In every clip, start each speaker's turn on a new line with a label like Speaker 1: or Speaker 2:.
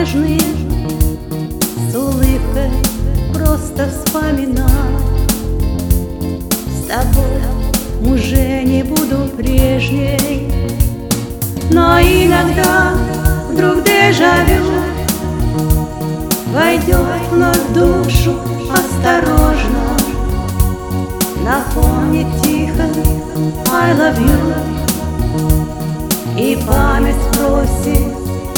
Speaker 1: нежный, с улыбкой просто вспоминать. С тобой уже не буду прежней, но иногда вдруг дежавю войдет вновь в душу осторожно, напомнит тихо I love you, и память просит: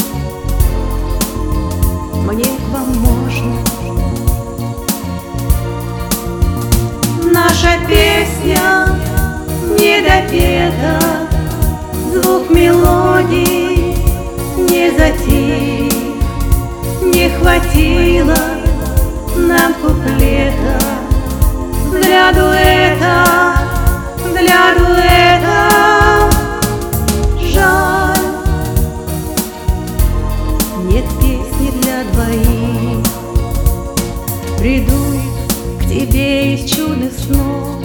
Speaker 1: мне к вам можно. Наша песня не допета, звук мелодии не затих, не хватило нам куплета. Для дуэта жаль, нет песни для двоих. Приду к тебе из чудных снов,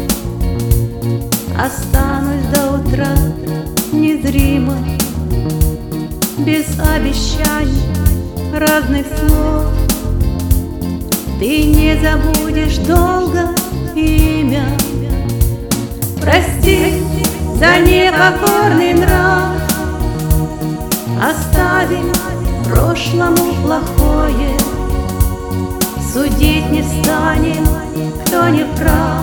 Speaker 1: останусь до утра незримо, без обещаний разных слов. Ты не забудешь долго имя, прости за непокорный нрав, оставим прошлому плохое, судить не станем, кто не прав.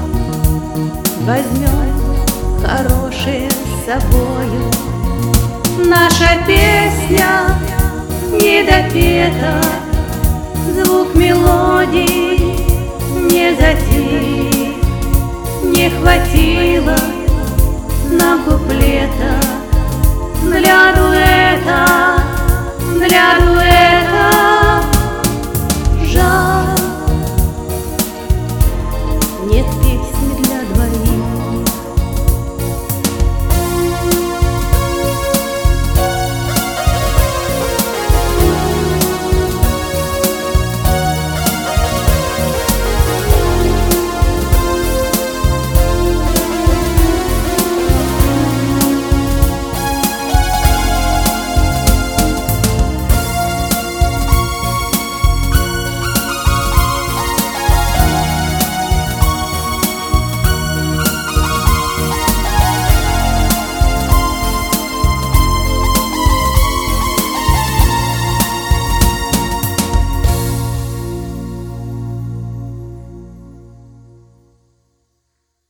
Speaker 1: Возьмем хорошее с собою. Наша песня не допета, звук мелодии не затих, не хватило нам куплета. Для дуэта